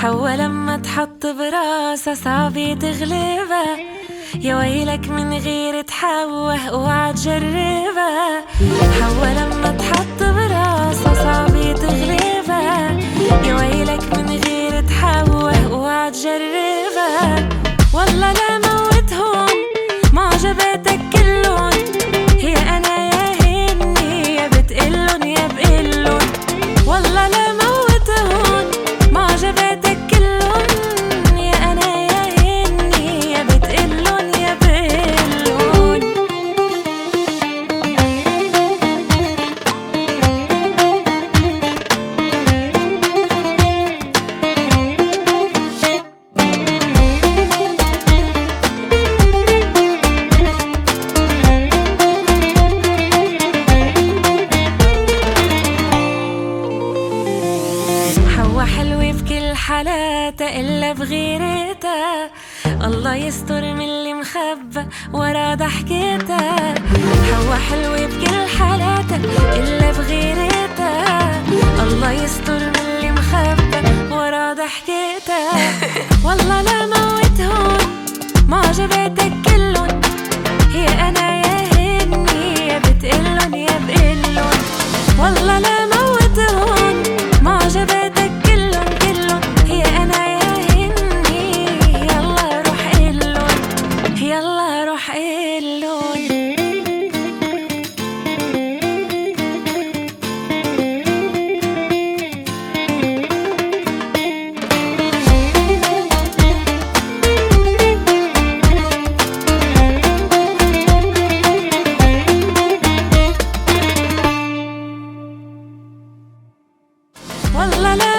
حوا لما تحط براسها صعب تغلبها، يا ويلك من غير تحوه اوعى تجربها. حوا لما تحط براسها صعب تغلبها، يا ويلك من غير تحوه اوعى تجربها. والله لا موتهم ما عجبتك كلهم، هي انا يا هني يا بتقلن يا بقلن. والله لا موتهم ما عجبتك كلهم، يا انا يا هني يا بتقلن يا بقلن. حوا حلوة بكل حالاتها إلا بغيرتها، الله يستر من اللي مخبى ورا ضحكتها. حوا حلوة بكل حالاتها إلا بغيرتها، الله يستر من اللي مخبى ورا ضحكتها. والله لا موتهم ما عجبتك كلهم، هي أنا يا هني يا بتقلن يا بقلن. والله لا موتهم ما عجبتك كلهم كلهم، هي أنا يا هني يلا روح قلن يلا روح قلن. والله لا